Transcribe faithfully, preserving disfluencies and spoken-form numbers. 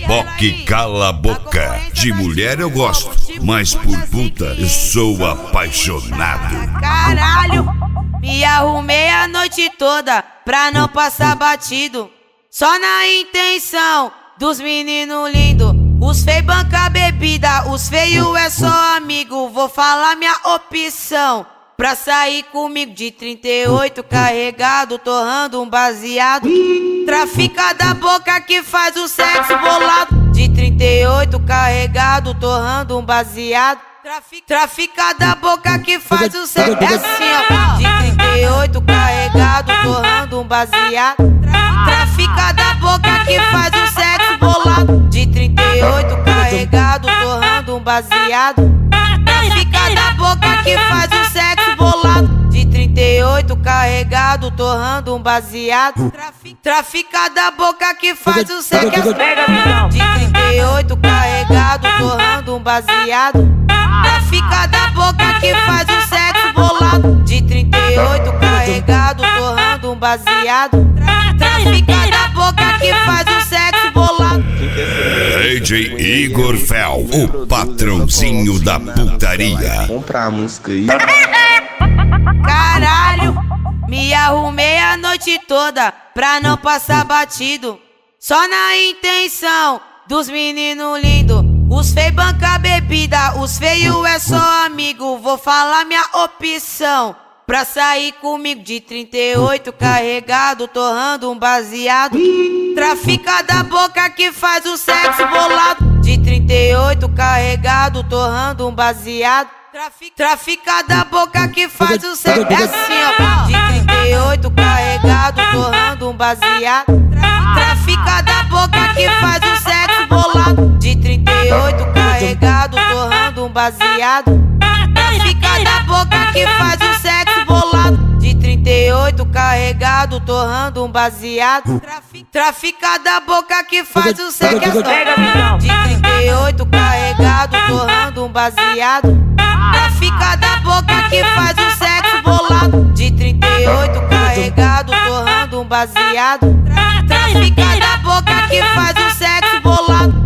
Boque cala a boca. De mulher eu gosto, mas por puta eu sou apaixonado. Caralho, me arrumei a noite toda pra não passar batido. Só na intenção dos meninos lindos. Os feios banca bebida, os feios é só amigo. Vou falar minha opção pra sair comigo de trinta e oito carregado, torrando um baseado. Trafica da boca que faz o sexo bolado. De trinta e oito carregado, torrando um baseado. Trafica da boca que faz o sexo. É assim, ó. De trinta e oito carregado, torrando um baseado. Trafica da boca que faz o sexo bolado. De trinta e oito carregado, torrando um baseado. Trafica da boca que faz o sexo bolado. De trinta e oito carregado, torrando um baseado. Trafica da boca que faz o sexo. De trinta e oito carregado, torrando um baseado. Trafica da boca que faz o sexo bolado. De trinta e oito carregado, torrando um baseado. Trafica da boca que faz o sexo bolado. D J Igor Fel, o patrãozinho da putaria. Comprar a música aí. Caralho, me arrumei a noite toda pra não passar batido. Só na intenção dos meninos lindos. Os feios banca bebida, os feios é só amigo. Vou falar minha opção pra sair comigo de trinta e oito carregado, torrando um baseado. Trafica da boca que faz o sexo bolado. De trinta e oito carregado, torrando um baseado. Trafica da boca que faz o sexo. É assim, ó. De trinta e oito carregado, torrando um baseado. Trafica da boca que faz o sexo bolado. De trinta e oito carregado, torrando um baseado. Trafica da boca que faz o sexo bolado. De trinta e oito carregado, torrando um baseado. Trafica da boca que faz o sexo. De trinta e oito carregado, torrando um baseado. Trafica da boca que faz o sexo bolado. De trinta e oito carregado, torrando um baseado. Trafica da boca que faz o sexo bolado.